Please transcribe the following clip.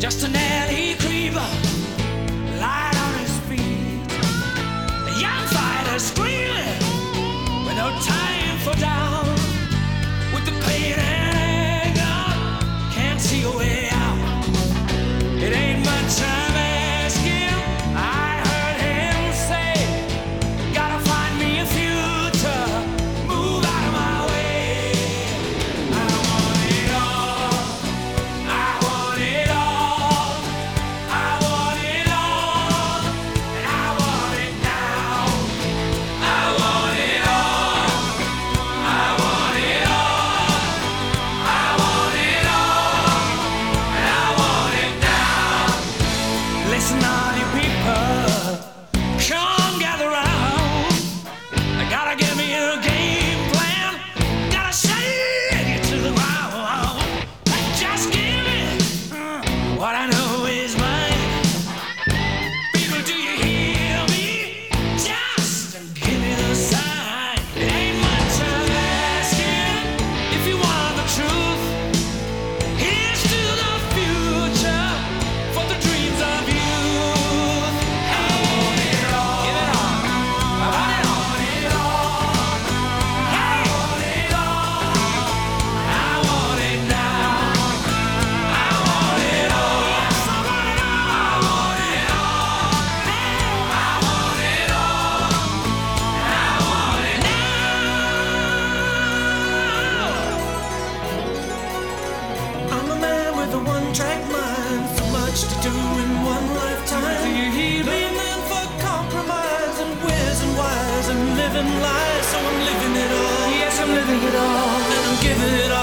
just an alley creeper, light on his feet. A young fighter screaming with no time for down. With the pain and anger, can't see a way out. It ain't much I'm asking. I heard him say, gotta find me a future, move out of my way. I want it all, I want it all, I want it all, and I want it now. I want it all, I want it all, I want it all, and I want it now. Listen, all you people, come gather round. I gotta give me a game plan, gotta shake it to the ground. Just give me what I know is mine. People, do you hear me? Just give me the sign. It ain't much I'm asking. If you want the truth, here's to the future, for the dreams of youth. I want it all. Give it all. I want it all. I want it all. I want it now. I want it all. Yes, I want it all. I want it all. I want it all. And I want it now. I'm a man with a one-track mind, so much to do in one lifetime. Do you hear me? Man for compromise and where's and whys and living lies. So I'm living it all. Yes, I'm living it all, and I'm giving it all.